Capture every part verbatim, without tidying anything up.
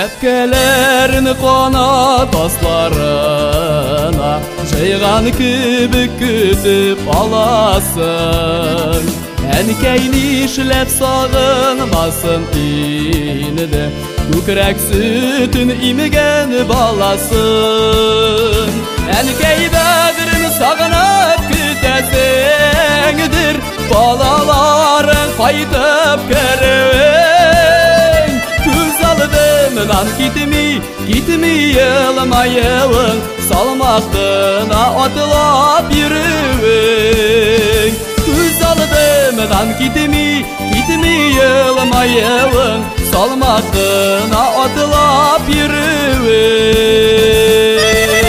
Әпкелерін қанат астарына жайған кебек күтіп аласың. Әнкәйні шіләп сағынмасын иніде, көкірек сүтін имеген баласын. Әнкәй бәгірін сағынып күтәсеңдір, балаларын қайтып кәріуің. Күз алдымнан кетмей, кетмей елмайылың, салмақтына атылап еруің. Күз алдымнан кетмей, кетмей елмайылың, салмақтына атылап еруің.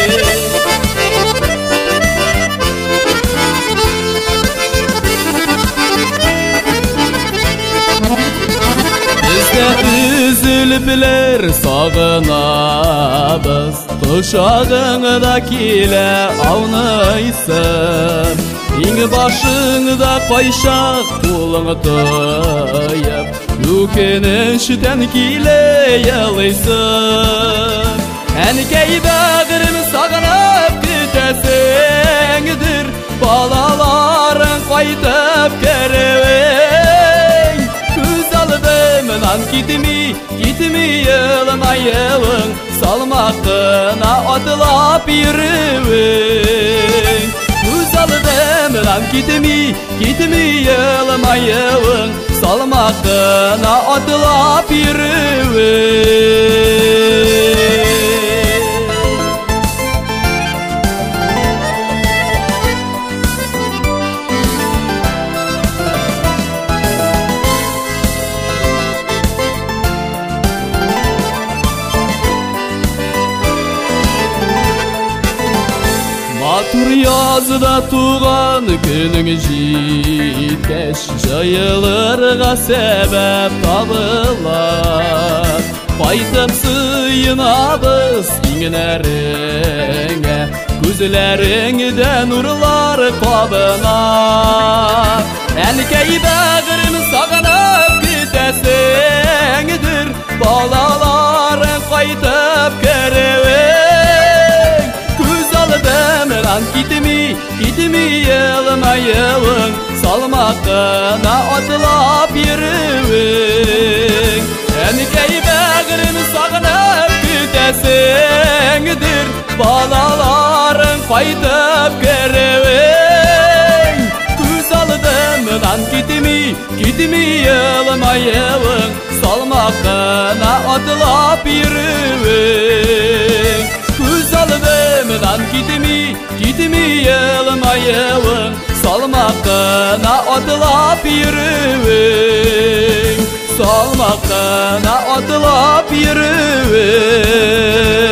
Üzülüpler sağınabız, Kuşağında kile avnaysın. İng başında koyşak kulunu toyup, Yükenişten kile yalaysın. Әнкәй бәгірін сағынып күтәсеңдір, Балаларын қайтып кәріуің. Күз алдымнан кетмей, кетмей елмайылың, салмақтына атылап еруің. Күз алдымнан кетмей, кетмей елмайылың, салмақтына атылап еруің. Матур язда туған күнің жеткәш, жайылырға сәбәп табылар. Қайтып сыйынабыз иңнәріңе, көзләріңдә нурлар қабынар. Әнкәй бәгірін сағынып күтәсеңдір, балаларын қайтып кәріуің. Күз алдымнан кетмей, кетмей елмайылың, салмақтына атылап еруің. Әнкәй бәгірін сағынып күтәсеңдір, балаларын қайтып кәріуің. Күз алдымнан кетмей, кетмей елмайылың, салмақтына атылап еруің. Күз алдымнан кетмей, кетмей елмайылың, салмақтына атылап еруің. Салмақтына атылап еруің.